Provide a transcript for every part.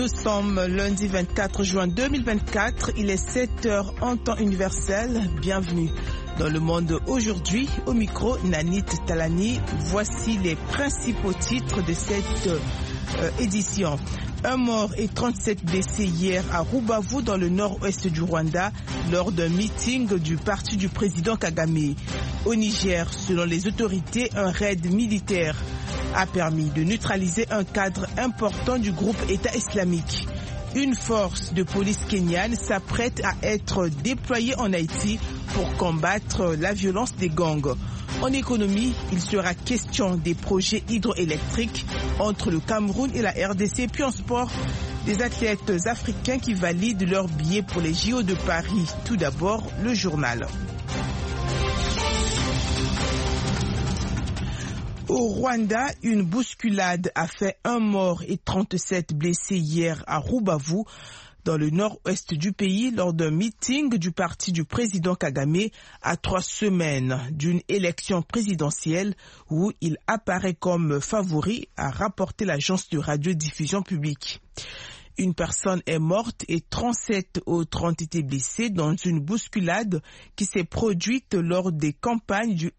Nous sommes lundi 24 juin 2024, il est 7h en temps universel. Bienvenue dans le monde aujourd'hui. Au micro, Nanit Talani. Voici les principaux titres de cette édition. Un mort et 37 blessés hier à Rubavu dans le nord-ouest du Rwanda lors d'un meeting du parti du président Kagame. Au Niger, selon les autorités, un raid militaire a permis de neutraliser un cadre important du groupe État islamique. Une force de police kenyane s'apprête à être déployée en Haïti pour combattre la violence des gangs. En économie, il sera question des projets hydroélectriques entre le Cameroun et la RDC. Puis en sport, des athlètes africains qui valident leur billet pour les JO de Paris. Tout d'abord, le journal. Au Rwanda, une bousculade a fait un mort et 37 blessés hier à Rubavu, dans le nord-ouest du pays, lors d'un meeting du parti du président Kagame à 3 semaines d'une élection présidentielle où il apparaît comme favori, a rapporté l'agence de radiodiffusion publique. Une personne est morte et 37 autres ont été blessés dans une bousculade qui s'est produite lors des campagnes du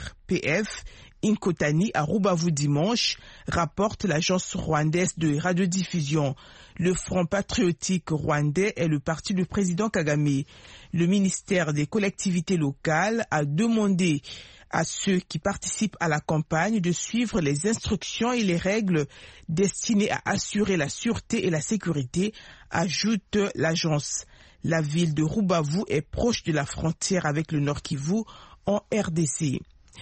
RPF Inkotani à Rubavu dimanche, rapporte l'agence rwandaise de radiodiffusion. Le Front patriotique rwandais est le parti du président Kagame. Le ministère des collectivités locales a demandé à ceux qui participent à la campagne de suivre les instructions et les règles destinées à assurer la sûreté et la sécurité, ajoute l'agence. La ville de Rubavu est proche de la frontière avec le Nord Kivu en RDC.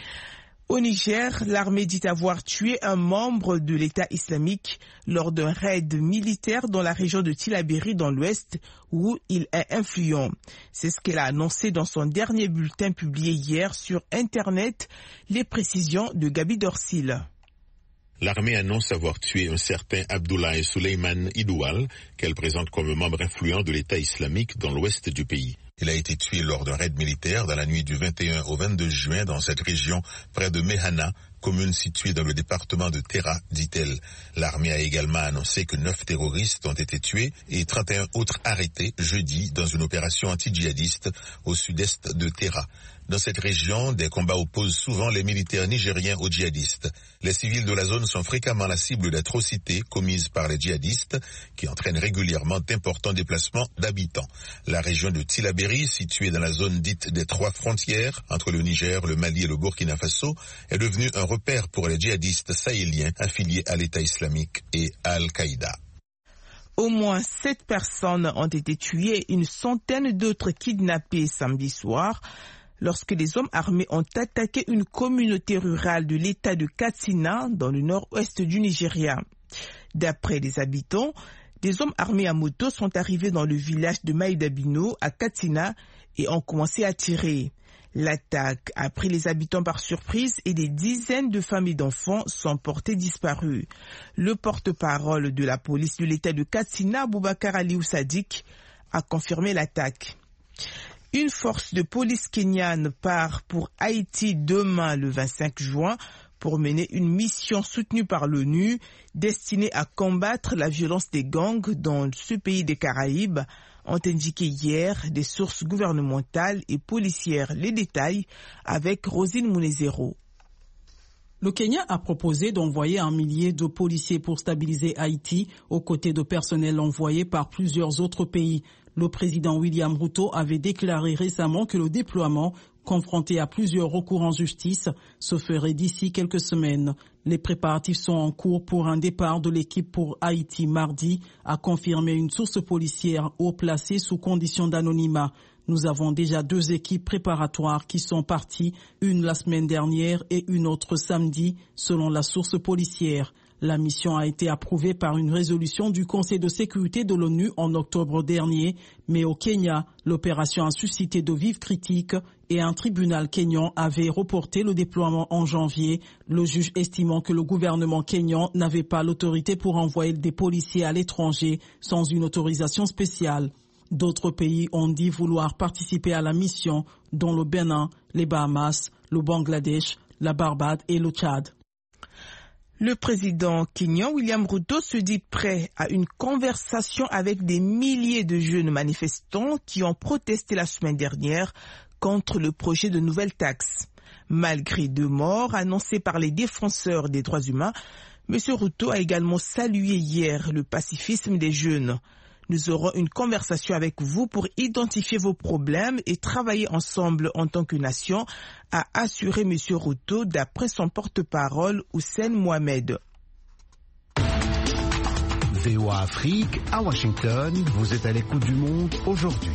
Au Niger, l'armée dit avoir tué un membre de l'État islamique lors d'un raid militaire dans la région de Tillabéri dans l'ouest où il est influent. C'est ce qu'elle a annoncé dans son dernier bulletin publié hier sur Internet. Les précisions de Gabi Dorsil. L'armée annonce avoir tué un certain Abdoulaye Suleiman Idoual, qu'elle présente comme membre influent de l'État islamique dans l'ouest du pays. Il a été tué lors d'un raid militaire dans la nuit du 21 au 22 juin dans cette région près de Mehana, commune située dans le département de Terra, dit-elle. L'armée a également annoncé que 9 terroristes ont été tués et 31 autres arrêtés jeudi dans une opération anti-djihadiste au sud-est de Terra. Dans cette région, des combats opposent souvent les militaires nigériens aux djihadistes. Les civils de la zone sont fréquemment la cible d'atrocités commises par les djihadistes qui entraînent régulièrement d'importants déplacements d'habitants. La région de Tillabéri, située dans la zone dite des 3 frontières entre le Niger, le Mali et le Burkina Faso, est devenue un repère pour les djihadistes sahéliens affiliés à l'État islamique et à Al-Qaïda. Au moins 7 personnes ont été tuées et une centaine d'autres kidnappées samedi soir lorsque les hommes armés ont attaqué une communauté rurale de l'État de Katsina dans le nord-ouest du Nigeria. D'après les habitants, des hommes armés à moto sont arrivés dans le village de Maïdabino à Katsina et ont commencé à tirer. L'attaque a pris les habitants par surprise et des dizaines de femmes et d'enfants sont portés disparus. Le porte-parole de la police de l'État de Katsina, Boubacar Aliou Sadik, a confirmé l'attaque. Une force de police kenyane part pour Haïti demain le 25 juin pour mener une mission soutenue par l'ONU destinée à combattre la violence des gangs dans ce pays des Caraïbes, ont indiqué hier des sources gouvernementales et policières. Les détails avec Rosine Mounezero. Le Kenya a proposé d'envoyer 1 millier de policiers pour stabiliser Haïti aux côtés de personnel envoyé par plusieurs autres pays. Le président William Ruto avait déclaré récemment que le déploiement, confronté à plusieurs recours en justice, se ferait d'ici quelques semaines. Les préparatifs sont en cours pour un départ de l'équipe pour Haïti mardi, a confirmé une source policière haut placée sous condition d'anonymat. Nous avons déjà 2 équipes préparatoires qui sont parties, une la semaine dernière et une autre samedi, selon la source policière. La mission a été approuvée par une résolution du Conseil de sécurité de l'ONU en octobre dernier, mais au Kenya, l'opération a suscité de vives critiques et un tribunal kényan avait reporté le déploiement en janvier, le juge estimant que le gouvernement kényan n'avait pas l'autorité pour envoyer des policiers à l'étranger sans une autorisation spéciale. D'autres pays ont dit vouloir participer à la mission, dont le Bénin, les Bahamas, le Bangladesh, la Barbade et le Tchad. Le président kenyan William Ruto se dit prêt à une conversation avec des milliers de jeunes manifestants qui ont protesté la semaine dernière contre le projet de nouvelle taxe. Malgré 2 morts annoncés par les défenseurs des droits humains, M. Ruto a également salué hier le pacifisme des jeunes. Nous aurons une conversation avec vous pour identifier vos problèmes et travailler ensemble en tant que nation, a assuré M. Ruto d'après son porte-parole Hussein Mohamed. VOA Afrique, à Washington, vous êtes à l'écoute du monde aujourd'hui.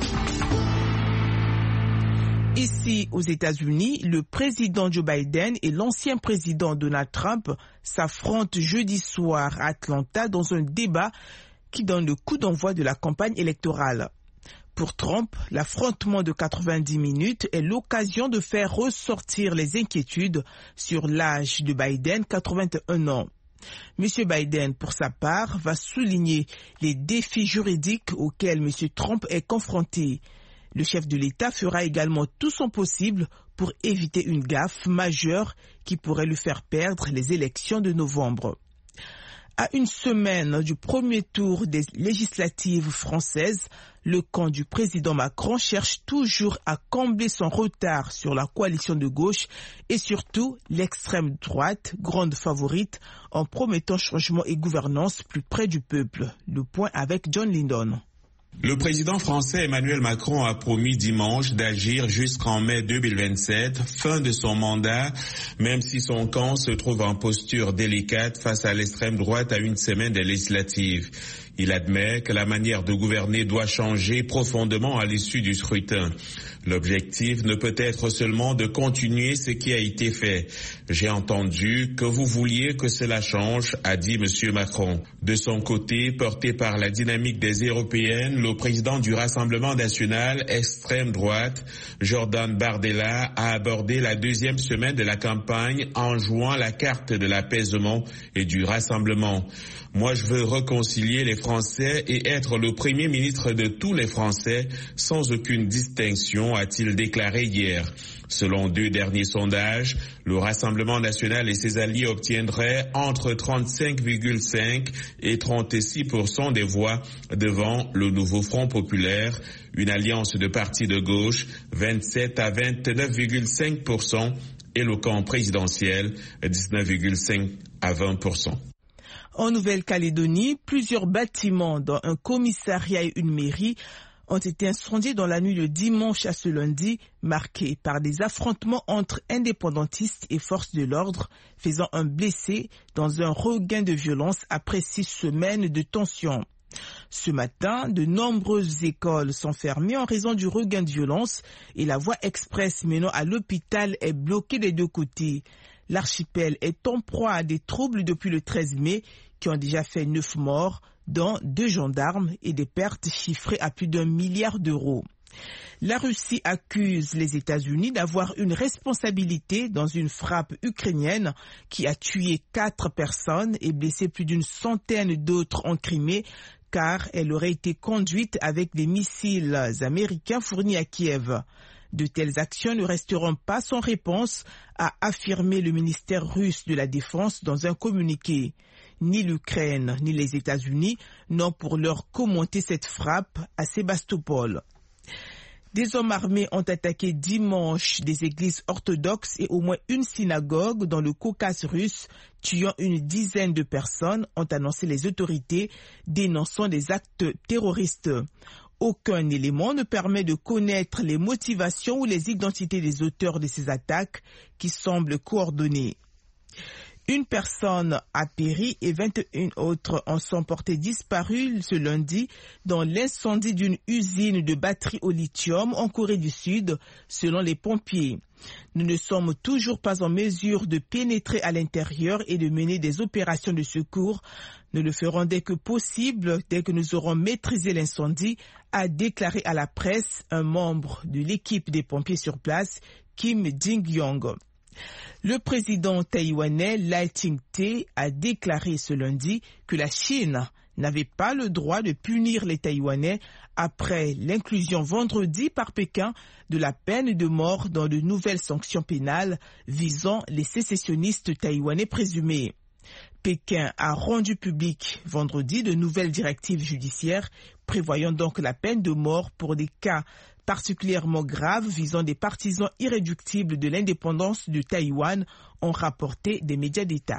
Ici, aux États-Unis, le président Joe Biden et l'ancien président Donald Trump s'affrontent jeudi soir à Atlanta dans un débat qui donne le coup d'envoi de la campagne électorale. Pour Trump, l'affrontement de 90 minutes est l'occasion de faire ressortir les inquiétudes sur l'âge de Biden, 81 ans. M. Biden, pour sa part, va souligner les défis juridiques auxquels M. Trump est confronté. Le chef de l'État fera également tout son possible pour éviter une gaffe majeure qui pourrait lui faire perdre les élections de novembre. À une semaine du premier tour des législatives françaises, le camp du président Macron cherche toujours à combler son retard sur la coalition de gauche et surtout l'extrême droite, grande favorite, en promettant changement et gouvernance plus près du peuple. Le point avec John Lindon. Le président français Emmanuel Macron a promis dimanche d'agir jusqu'en mai 2027, fin de son mandat, même si son camp se trouve en posture délicate face à l'extrême droite à une semaine des législatives. Il admet que la manière de gouverner doit changer profondément à l'issue du scrutin. L'objectif ne peut être seulement de continuer ce qui a été fait. J'ai entendu que vous vouliez que cela change, a dit M. Macron. De son côté, porté par la dynamique des Européennes, le président du Rassemblement national extrême droite, Jordan Bardella, a abordé la 2e semaine de la campagne en jouant la carte de l'apaisement et du rassemblement. Moi, je veux réconcilier les Français et être le premier ministre de tous les Français sans aucune distinction, a-t-il déclaré hier. Selon 2 derniers sondages, le Rassemblement national et ses alliés obtiendraient entre 35,5 et 36% des voix devant le nouveau Front populaire, une alliance de partis de gauche, 27 à 29,5% et le camp présidentiel, 19,5 à 20%. En Nouvelle-Calédonie, plusieurs bâtiments dont un commissariat et une mairie ont été incendiés dans la nuit de dimanche à ce lundi, marqués par des affrontements entre indépendantistes et forces de l'ordre, faisant un blessé dans un regain de violence après 6 semaines de tension. Ce matin, de nombreuses écoles sont fermées en raison du regain de violence et la voie express menant à l'hôpital est bloquée des 2 côtés. L'archipel est en proie à des troubles depuis le 13 mai qui ont déjà fait 9 morts, dont 2 gendarmes et des pertes chiffrées à plus d'1 milliard d'euros. La Russie accuse les États-Unis d'avoir une responsabilité dans une frappe ukrainienne qui a tué 4 personnes et blessé plus d'une centaine d'autres en Crimée, car elle aurait été conduite avec des missiles américains fournis à Kiev. De telles actions ne resteront pas sans réponse, a affirmé le ministère russe de la Défense dans un communiqué. Ni l'Ukraine ni les États-Unis n'ont pour l'heure commenté cette frappe à Sébastopol. Des hommes armés ont attaqué dimanche des églises orthodoxes et au moins une synagogue dans le Caucase russe, tuant une dizaine de personnes, ont annoncé les autorités, dénonçant des actes terroristes. Aucun élément ne permet de connaître les motivations ou les identités des auteurs de ces attaques qui semblent coordonnées. Une personne a péri et 21 autres en sont portés disparus ce lundi dans l'incendie d'une usine de batteries au lithium en Corée du Sud, selon les pompiers. Nous ne sommes toujours pas en mesure de pénétrer à l'intérieur et de mener des opérations de secours. Nous le ferons dès que possible, dès que nous aurons maîtrisé l'incendie, a déclaré à la presse un membre de l'équipe des pompiers sur place, Kim Jing-yong. Le président taïwanais Lai Ching-te a déclaré ce lundi que la Chine n'avait pas le droit de punir les Taïwanais après l'inclusion vendredi par Pékin de la peine de mort dans de nouvelles sanctions pénales visant les sécessionnistes taïwanais présumés. Pékin a rendu public vendredi de nouvelles directives judiciaires prévoyant donc la peine de mort pour des cas particulièrement graves visant des partisans irréductibles de l'indépendance de Taïwan, ont rapporté des médias d'État.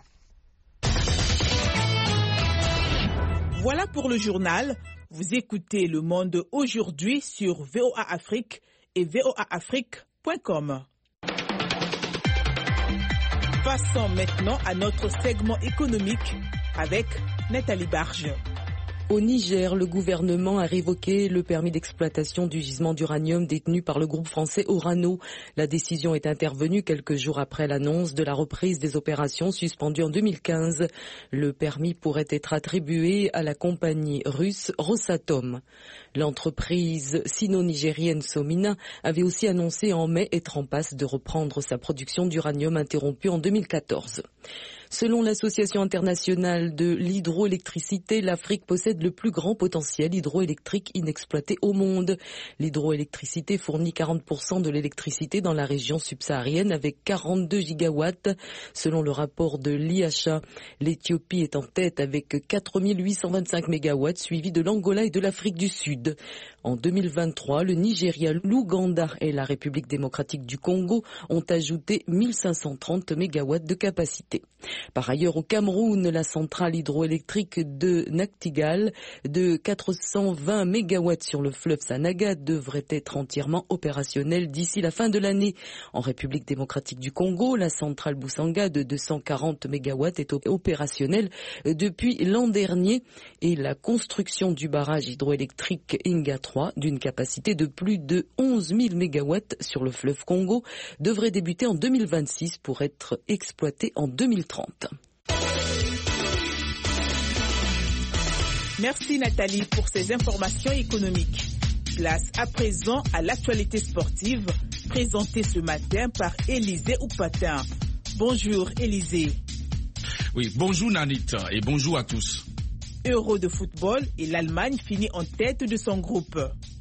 Voilà pour le journal. Vous écoutez Le Monde aujourd'hui sur VOA Afrique et voaafrique.com. Passons maintenant à notre segment économique avec Nathalie Barge. Au Niger, le gouvernement a révoqué le permis d'exploitation du gisement d'uranium détenu par le groupe français Orano. La décision est intervenue quelques jours après l'annonce de la reprise des opérations suspendues en 2015. Le permis pourrait être attribué à la compagnie russe Rosatom. L'entreprise sino-nigérienne Somina avait aussi annoncé en mai être en passe de reprendre sa production d'uranium interrompue en 2014. Selon l'Association internationale de l'hydroélectricité, l'Afrique possède le plus grand potentiel hydroélectrique inexploité au monde. L'hydroélectricité fournit 40% de l'électricité dans la région subsaharienne avec 42 gigawatts. Selon le rapport de l'IHA, l'Éthiopie est en tête avec 4825 mégawatts, suivi de l'Angola et de l'Afrique du Sud. En 2023, le Nigeria, l'Ouganda et la République démocratique du Congo ont ajouté 1530 mégawatts de capacité. Par ailleurs, au Cameroun, la centrale hydroélectrique de Nachtigal de 420 mégawatts sur le fleuve Sanaga devrait être entièrement opérationnelle d'ici la fin de l'année. En République démocratique du Congo, la centrale Boussanga de 240 mégawatts est opérationnelle depuis l'an dernier et la construction du barrage hydroélectrique Inga 3 d'une capacité de plus de 11 000 mégawatts sur le fleuve Congo devrait débuter en 2026 pour être exploitée en 2030. Merci Nathalie pour ces informations économiques. Place à présent à l'actualité sportive présentée ce matin par Élisée Oupatin. Bonjour Élisée. Oui, bonjour Nanit et bonjour à tous. Euro de football et l'Allemagne finit en tête de son groupe.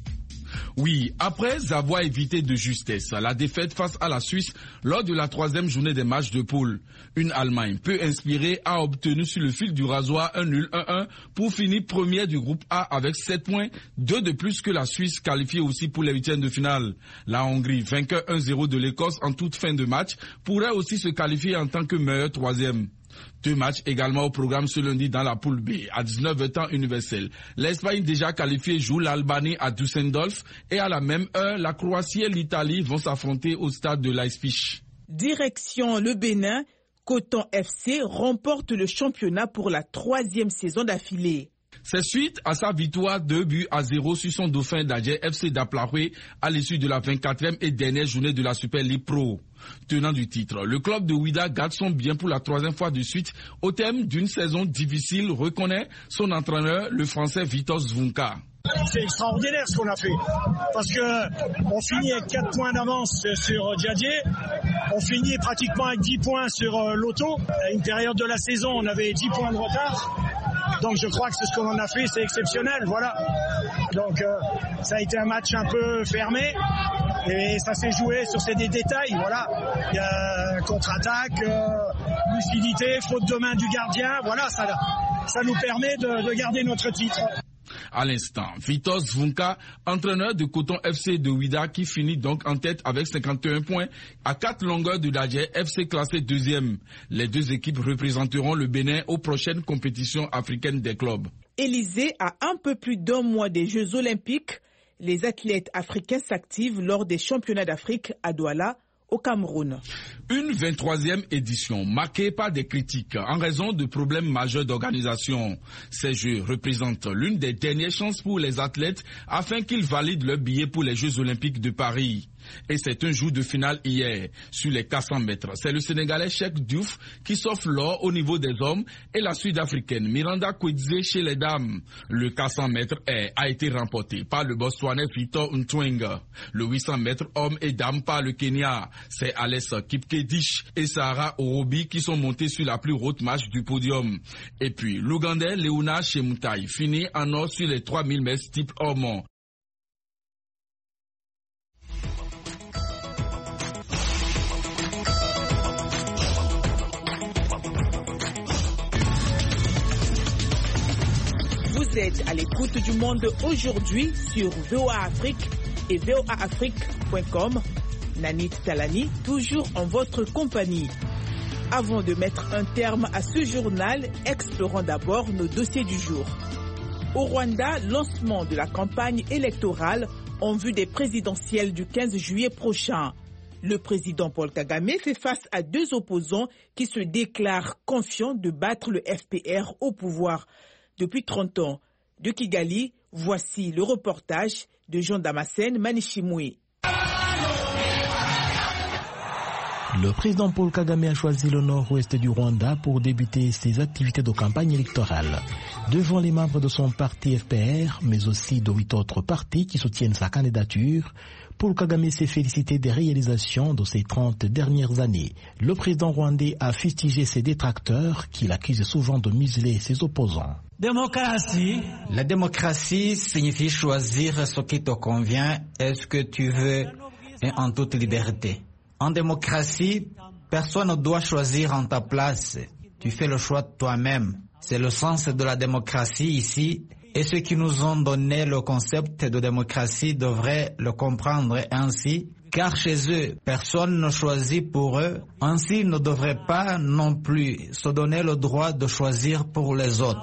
Oui, après avoir évité de justesse la défaite face à la Suisse lors de la 3e journée des matchs de poule, une Allemagne peu inspirée a obtenu sur le fil du rasoir un nul 1-1 pour finir première du groupe A avec 7 points, 2 de plus que la Suisse qualifiée aussi pour les huitièmes de finale. La Hongrie, vainqueur 1-0 de l'Écosse en toute fin de match, pourrait aussi se qualifier en tant que meilleur 3e. 2 matchs également au programme ce lundi dans la poule B, à 19h temps universel. L'Espagne déjà qualifiée joue l'Albanie à Düsseldorf et à la même heure, la Croatie et l'Italie vont s'affronter au stade de Leipzig. Direction le Bénin, Coton FC remporte le championnat pour la 3e saison d'affilée. C'est suite à sa victoire 2-0 sur son dauphin d'Adjé FC d'Aplaoué à l'issue de la 24e et dernière journée de la Super League Pro. Tenant du titre, le club de Ouida garde son bien pour la 3e fois de suite au terme d'une saison difficile, reconnaît son entraîneur, le français Vitos Zvunka. C'est extraordinaire ce qu'on a fait, parce que on finit avec 4 points d'avance sur Djadje, on finit pratiquement avec 10 points sur Lotto. À une période de la saison, on avait 10 points de retard. Donc je crois que c'est ce qu'on en a fait, c'est exceptionnel, voilà. Donc ça a été un match un peu fermé et ça s'est joué sur des détails, voilà. Il y a contre-attaque, lucidité, faute de main du gardien, voilà, ça nous permet de garder notre titre. À l'instant, Vitos Zvunka, entraîneur de Coton FC de Ouida, qui finit donc en tête avec 51 points à 4 longueurs de Dadje FC classé 2e. Les deux équipes représenteront le Bénin aux prochaines compétitions africaines des clubs. Élysée, à un peu plus d'1 mois des Jeux Olympiques, les athlètes africains s'activent lors des championnats d'Afrique à Douala, au Cameroun. Une 23e édition marquée par des critiques en raison de problèmes majeurs d'organisation. Ces Jeux représentent l'une des dernières chances pour les athlètes afin qu'ils valident leur billet pour les Jeux Olympiques de Paris. Et c'est un jour de finale hier. Sur les 400 mètres, c'est le Sénégalais Cheikh Diouf qui s'offre l'or au niveau des hommes et la Sud-Africaine Miranda Kwedze chez les dames. Le 400 mètres a été remporté par le Botswanais Victor Ntwenga. Le 800 mètres hommes et dames par le Kenya. C'est Alex Kipkedish et Sarah Orobi qui sont montés sur la plus haute marche du podium. Et puis l'Ougandais Leona Chemutai finit en or sur les 3000 mètres type homme. êtes à l'écoute du Monde aujourd'hui sur VOA Afrique et voaafrique.com. Nanit Talani, toujours en votre compagnie. Avant de mettre un terme à ce journal, explorons d'abord nos dossiers du jour. Au Rwanda, lancement de la campagne électorale en vue des présidentielles du 15 juillet prochain. Le président Paul Kagame fait face à deux opposants qui se déclarent confiants de battre le FPR au pouvoir depuis 30 ans. De Kigali, voici le reportage de Jean-Damascène Manishimwe. Le président Paul Kagame a choisi le nord-ouest du Rwanda pour débuter ses activités de campagne électorale. Devant les membres de son parti FPR, mais aussi de 8 autres partis qui soutiennent sa candidature, Paul Kagame s'est félicité des réalisations de ces 30 dernières années. Le président rwandais a fustigé ses détracteurs qui l'accusent souvent de museler ses opposants. La démocratie signifie choisir ce qui te convient et ce que tu veux et en toute liberté. En démocratie, personne ne doit choisir en ta place. Tu fais le choix de toi-même. C'est le sens de la démocratie ici. Et ceux qui nous ont donné le concept de démocratie devraient le comprendre ainsi. Car chez eux, personne ne choisit pour eux. Ainsi, ils ne devraient pas non plus se donner le droit de choisir pour les autres.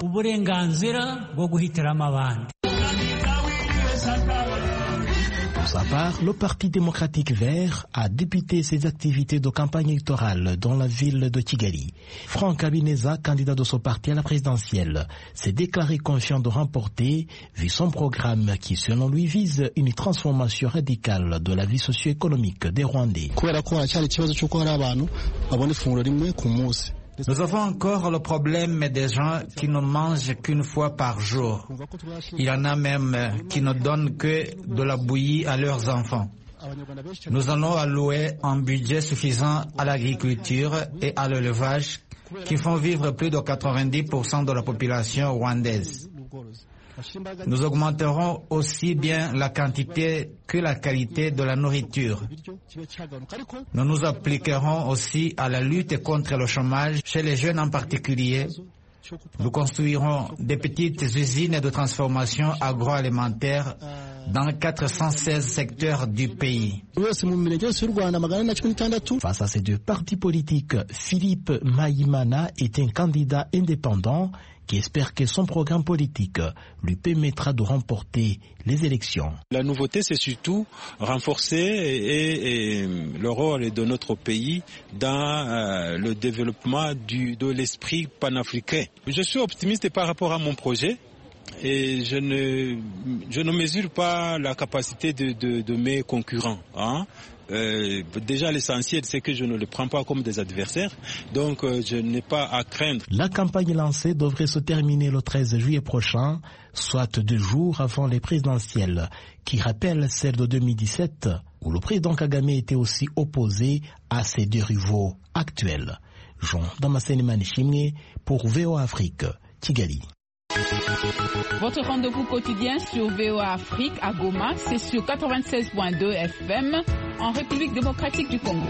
Pour sa part, le Parti démocratique vert a débuté ses activités de campagne électorale dans la ville de Kigali. Franck Habineza, candidat de ce parti à la présidentielle, s'est déclaré confiant de remporter, vu son programme qui, selon lui, vise une transformation radicale de la vie socio-économique des Rwandais. Nous avons encore le problème des gens qui ne mangent qu'une fois par jour. Il y en a même qui ne donnent que de la bouillie à leurs enfants. Nous allons allouer un budget suffisant à l'agriculture et à l'élevage qui font vivre plus de 90% de la population rwandaise. Nous augmenterons aussi bien la quantité que la qualité de la nourriture. Nous nous appliquerons aussi à la lutte contre le chômage chez les jeunes en particulier. Nous construirons des petites usines de transformation agroalimentaire dans 416 secteurs du pays. Face à ces deux partis politiques, Philippe Maïmana est un candidat indépendant qui espère que son programme politique lui permettra de remporter les élections. La nouveauté, c'est surtout renforcer le rôle de notre pays dans le développement de l'esprit panafricain. Je suis optimiste par rapport à mon projet. Et je ne mesure pas la capacité de mes concurrents. Déjà l'essentiel c'est que je ne les prends pas comme des adversaires, donc je n'ai pas à craindre. La campagne lancée devrait se terminer le 13 juillet prochain, soit 2 jours avant les présidentielles, qui rappellent celle de 2017, où le président Kagame était aussi opposé à ses deux rivaux actuels. Jean-Damascène Manishimwe pour VOA Afrique, Kigali. Votre rendez-vous quotidien sur VOA Afrique à Goma, c'est sur 96.2 FM en République démocratique du Congo.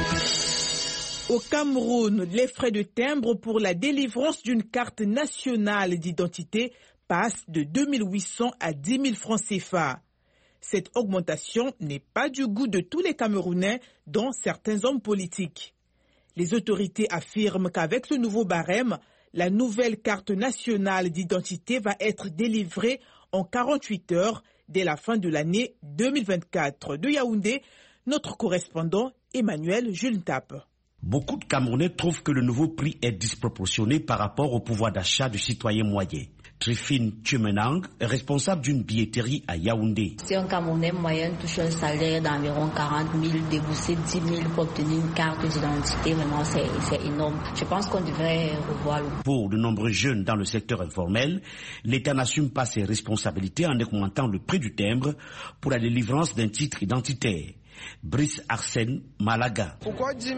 Au Cameroun, les frais de timbre pour la délivrance d'une carte nationale d'identité passent de 2 800 à 10 000 francs CFA. Cette augmentation n'est pas du goût de tous les Camerounais, dont certains hommes politiques. Les autorités affirment qu'avec ce nouveau barème, la nouvelle carte nationale d'identité va être délivrée en 48 heures dès la fin de l'année 2024. De Yaoundé, notre correspondant Emmanuel Julentap. Beaucoup de Camerounais trouvent que le nouveau prix est disproportionné par rapport au pouvoir d'achat du citoyen moyen. Trifine Tchumenang est responsable d'une billetterie à Yaoundé. Si un Camerounais moyen touche un salaire d'environ 40 000, débourser 10 000 pour obtenir une carte d'identité, vraiment c'est énorme. Je pense qu'on devrait revoir. Pour de nombreux jeunes dans le secteur informel, l'État n'assume pas ses responsabilités en augmentant le prix du timbre pour la délivrance d'un titre identitaire. Brice Arsène Malaga. Pourquoi 10 000?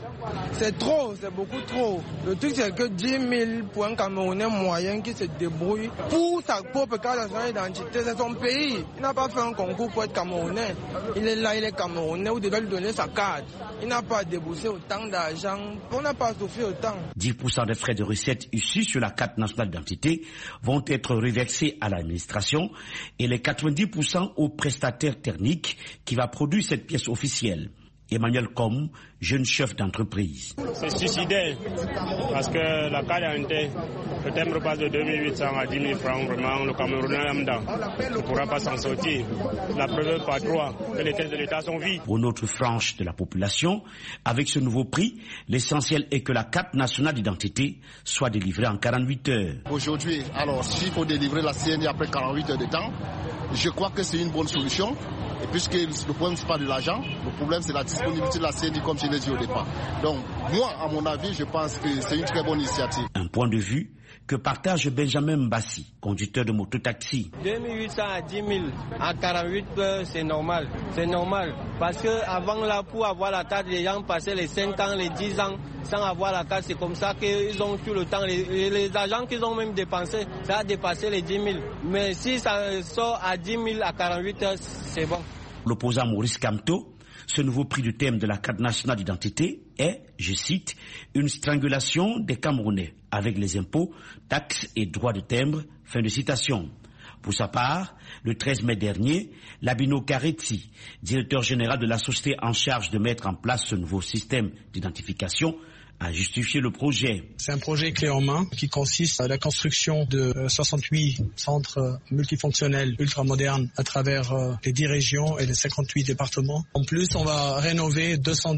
C'est trop, c'est beaucoup trop. Le truc c'est que 10 000 pour un Camerounais moyen qui se débrouille pour sa propre carte nationale d'identité, c'est son pays. Il n'a pas fait un concours pour être Camerounais. Il est là, il est Camerounais, vous devez lui donner sa carte. Il n'a pas déboursé autant d'argent, on n'a pas souffert autant. 10% des frais de recettes issus sur la carte nationale d'identité vont être reversés à l'administration et les 90% au prestataire technique qui va produire cette pièce officielle. Emmanuel Com, jeune chef d'entreprise. C'est suicidaire parce que la carte d'identité, le timbre passe de 2800 à 10 000 francs. Vraiment, le Camerounais lambda ne pourra pas s'en sortir. La preuve par 3 que les caisses de l'État sont vides. Pour notre frange de la population, avec ce nouveau prix, l'essentiel est que la carte nationale d'identité soit délivrée en 48 heures. Aujourd'hui, alors s'il faut délivrer la CNI après 48 heures de temps, je crois que c'est une bonne solution. Et puisque le problème, ce n'est pas de l'argent, le problème, c'est la disponibilité de la CNI comme je l'ai dit au départ. Donc, moi, à mon avis, je pense que c'est une très bonne initiative. Un point de vue que partage Benjamin Mbassi, conducteur de moto-taxi. 2800 à 10 000 à 48 heures, c'est normal. C'est normal. Parce qu'avant là, pour avoir la carte, les gens passaient les 5 ans, les 10 ans sans avoir la carte. C'est comme ça qu'ils ont tout le temps. Les agents qu'ils ont même dépensé, ça a dépassé les 10 000. Mais si ça sort à 10 000 à 48 heures, c'est bon. L'opposant Maurice Kamto, ce nouveau prix du thème de la carte nationale d'identité est, je cite, une strangulation des Camerounais avec les impôts, taxes et droits de timbre. Fin de citation. Pour sa part, le 13 mai dernier, Labino Karetsi, directeur général de la société en charge de mettre en place ce nouveau système d'identification, a justifié le projet. C'est un projet clé en main qui consiste à la construction de 68 centres multifonctionnels ultramodernes à travers les 10 régions et les 58 départements. En plus, on va rénover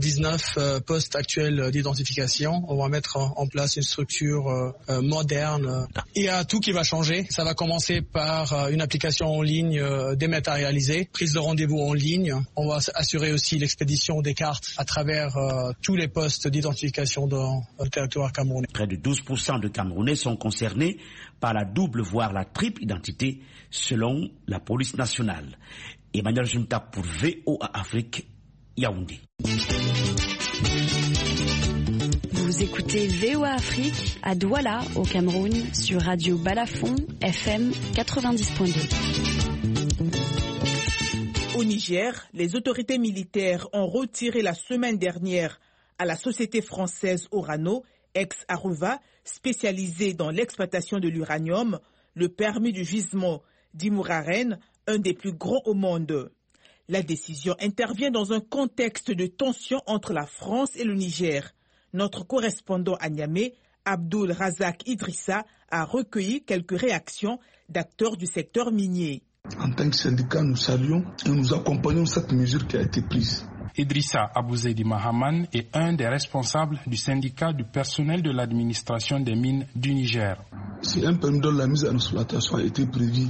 219 postes actuels d'identification. On va mettre en place une structure moderne. Il y a tout qui va changer. Ça va commencer par une application en ligne dématérialisée, prise de rendez-vous en ligne. On va assurer aussi l'expédition des cartes à travers tous les postes d'identification dans le territoire camerounais. Près de 12% de Camerounais sont concernés par la double voire la triple identité selon la police nationale. Emmanuel Junta pour VOA Afrique, Yaoundé. Vous écoutez VOA Afrique à Douala au Cameroun sur Radio Balafon FM 90.2. Au Niger, les autorités militaires ont retiré la semaine dernière à la société française Orano, ex-Areva, spécialisée dans l'exploitation de l'uranium, le permis du gisement d'Imouraren, un des plus grands au monde. La décision intervient dans un contexte de tension entre la France et le Niger. Notre correspondant à Niamey, Abdul Razak Idrissa, a recueilli quelques réactions d'acteurs du secteur minier. En tant que syndicat, nous saluons et nous accompagnons cette mesure qui a été prise. Idrissa Abouzeidi Mahaman est un des responsables du syndicat du personnel de l'administration des mines du Niger. C'est un permis dont la mise en exploitation a été prévue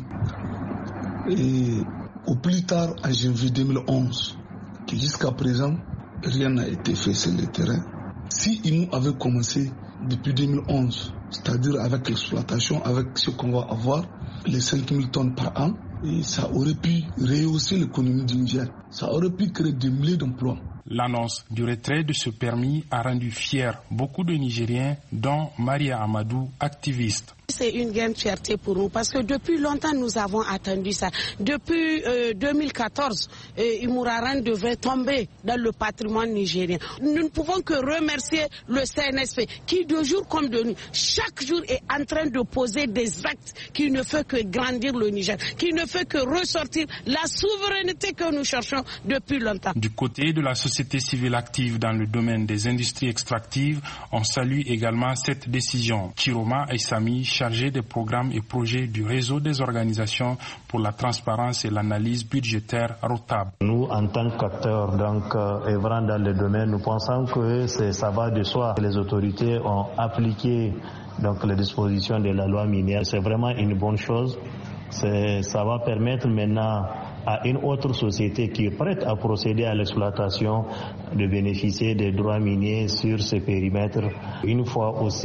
et au plus tard en janvier 2011, que jusqu'à présent, rien n'a été fait sur le terrain. Si IMO avait commencé depuis 2011, c'est-à-dire avec l'exploitation, avec ce qu'on va avoir, les 5000 tonnes par an, et ça aurait pu rehausser l'économie du Niger. Ça aurait pu créer des milliers d'emplois. L'annonce du retrait de ce permis a rendu fiers beaucoup de Nigériens, dont Maria Amadou, activiste. C'est une grande fierté pour nous parce que depuis longtemps nous avons attendu ça. Depuis 2014, Imouraren devait tomber dans le patrimoine nigérien. Nous ne pouvons que remercier le CNSP qui de jour comme de nuit, chaque jour est en train de poser des actes qui ne font que grandir le Niger, qui ne fait que ressortir la souveraineté que nous cherchons depuis longtemps. Du côté de la société civile active dans le domaine des industries extractives, on salue également cette décision. Chiroma Aissami, chargé des programmes et projets du réseau des organisations pour la transparence et l'analyse budgétaire ROTAB. Nous, en tant qu'acteurs œuvrant dans le domaine, nous pensons que ça va de soi que les autorités ont appliqué les dispositions de la loi minière. C'est vraiment une bonne chose. Ça va permettre maintenant à une autre société qui est prête à procéder à l'exploitation de bénéficier des droits miniers sur ce périmètre. Une fois aussi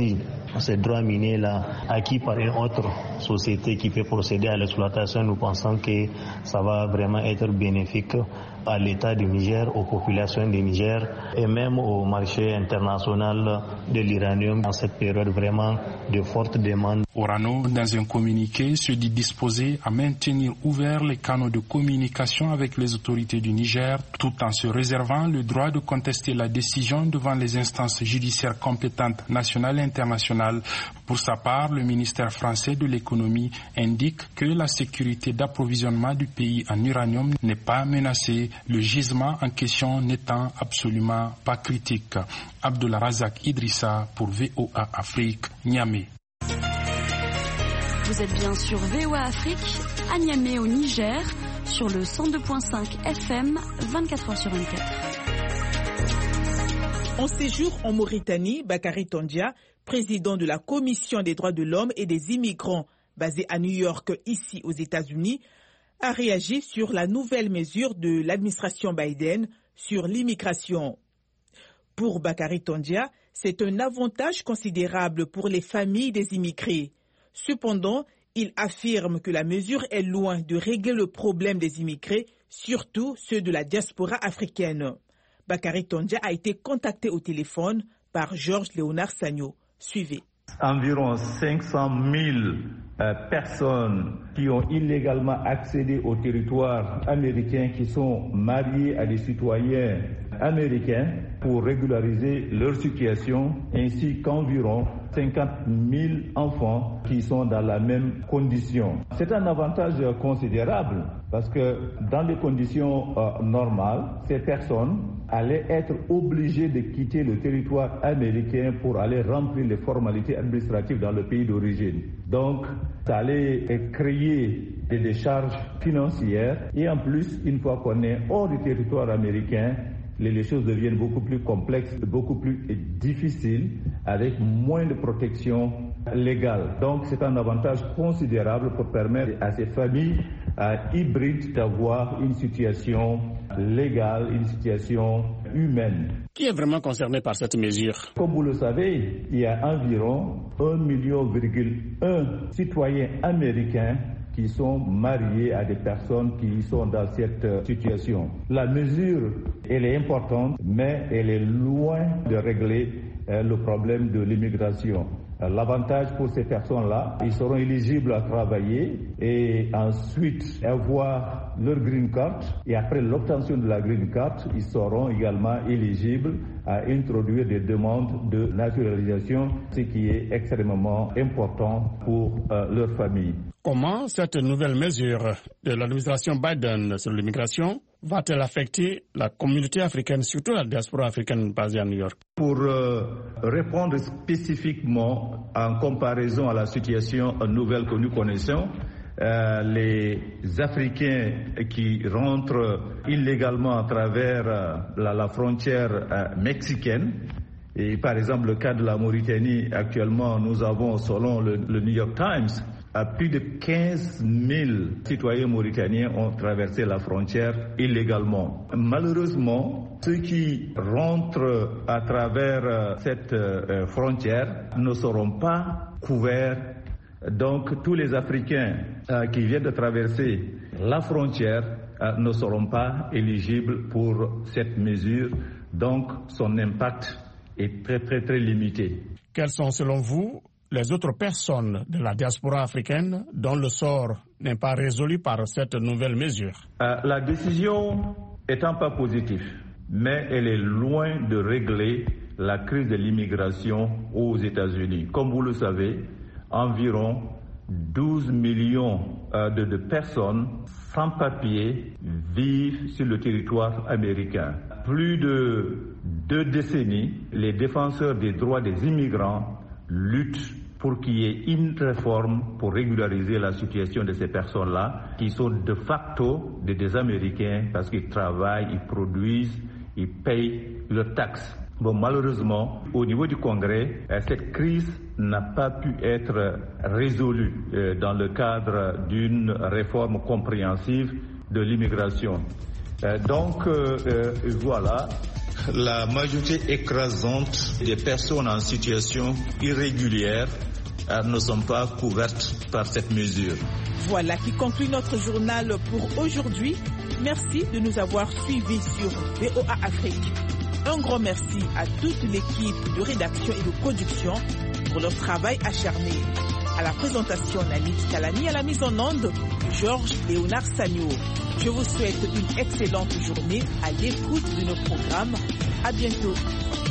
ces droits miniers-là acquis par une autre société qui peut procéder à l'exploitation, nous pensons que ça va vraiment être bénéfique à l'État du Niger, aux populations du Niger et même au marché international de l'uranium dans cette période vraiment de forte demande. Orano, dans un communiqué, se dit disposé à maintenir ouverts les canaux de communication avec les autorités du Niger, tout en se réservant le droit de contester la décision devant les instances judiciaires compétentes nationales et internationales. Pour sa part, le ministère français de l'économie indique que la sécurité d'approvisionnement du pays en uranium n'est pas menacée, le gisement en question n'étant absolument pas critique. Abdullah Razak Idrissa pour VOA Afrique, Niamey. Vous êtes bien sur VOA Afrique, à Niamey au Niger, sur le 102.5 FM, 24h sur 24. En séjour en Mauritanie, Bakary Tondia, président de la Commission des droits de l'homme et des immigrants basée à New York, ici aux États-Unis, a réagi sur la nouvelle mesure de l'administration Biden sur l'immigration. Pour Bakary Tondia, c'est un avantage considérable pour les familles des immigrés. Cependant, il affirme que la mesure est loin de régler le problème des immigrés, surtout ceux de la diaspora africaine. Bakary Tondia a été contacté au téléphone par Georges Léonard Sagno. Suivez. Environ 500 000 personnes qui ont illégalement accédé au territoire américain, qui sont mariées à des citoyens américains pour régulariser leur situation, ainsi qu'environ 50 000 enfants qui sont dans la même condition. C'est un avantage considérable parce que dans les conditions normales, ces personnes allaient être obligées de quitter le territoire américain pour aller remplir les formalités administratives dans le pays d'origine. Donc, ça allait créer des décharges financières et en plus, une fois qu'on est hors du territoire américain, les choses deviennent beaucoup plus complexes, beaucoup plus difficiles, avec moins de protection légale. Donc c'est un avantage considérable pour permettre à ces familles hybrides d'avoir une situation légale, une situation humaine. Qui est vraiment concerné par cette mesure? Comme vous le savez, il y a environ 1,1 million de citoyens américains qui sont mariés à des personnes qui sont dans cette situation. La mesure, elle est importante, mais elle est loin de régler le problème de l'immigration. L'avantage pour ces personnes-là, ils seront éligibles à travailler et ensuite avoir leur green card. Et après l'obtention de la green card, ils seront également éligibles à introduire des demandes de naturalisation, ce qui est extrêmement important pour leur famille. Comment cette nouvelle mesure de l'administration Biden sur l'immigration va-t-elle affecter la communauté africaine, surtout la diaspora africaine basée à New York? Pour répondre spécifiquement en comparaison à la situation nouvelle que nous connaissons, les Africains qui rentrent illégalement à travers la frontière mexicaine, et par exemple le cas de la Mauritanie, actuellement nous avons, selon le New York Times, plus de 15 000 citoyens mauritaniens ont traversé la frontière illégalement. Malheureusement, ceux qui rentrent à travers cette frontière ne seront pas couverts. Donc tous les Africains qui viennent de traverser la frontière ne seront pas éligibles pour cette mesure. Donc son impact est très limité. Quels sont selon vous les autres personnes de la diaspora africaine dont le sort n'est pas résolu par cette nouvelle mesure? La décision étant pas positive, mais elle est loin de régler la crise de l'immigration aux États-Unis. Comme vous le savez, environ 12 millions de personnes sans papier vivent sur le territoire américain. Plus de 2 décennies, les défenseurs des droits des immigrants luttent pour qu'il y ait une réforme pour régulariser la situation de ces personnes-là, qui sont de facto des Américains parce qu'ils travaillent, ils produisent, ils payent leurs taxes. Bon, malheureusement, au niveau du Congrès, cette crise n'a pas pu être résolue dans le cadre d'une réforme compréhensive de l'immigration. Donc, voilà, La majorité écrasante des personnes en situation irrégulière ne sont pas couvertes par cette mesure. Voilà qui conclut notre journal pour aujourd'hui. Merci de nous avoir suivis sur VOA Afrique. Un grand merci à toute l'équipe de rédaction et de production pour leur travail acharné. À la présentation, Nani Kalani, à la mise en onde, Georges Léonard Sagno. Je vous souhaite une excellente journée à l'écoute de nos programmes. À bientôt.